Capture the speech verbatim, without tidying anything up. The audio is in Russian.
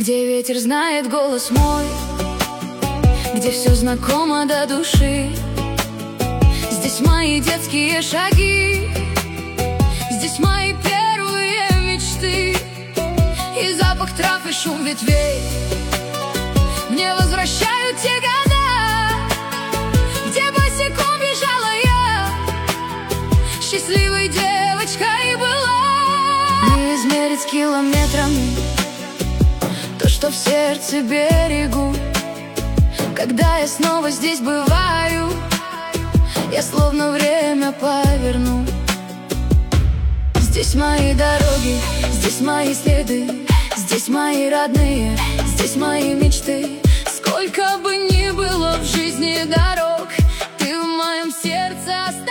где ветер знает голос мой, где все знакомо до души. Здесь мои детские шаги, здесь мои первые мечты. И запах трав, и шум ветвей мне возвращают те года, где босиком бежала я, счастливой девочкой была. Не измерить километрами то, что в сердце берегу. Когда я снова здесь бываю, я словно время поверну. Здесь мои дороги, здесь мои следы, здесь мои родные, здесь мои мечты. Сколько бы ни было в жизни дорог, ты в моем сердце осталась.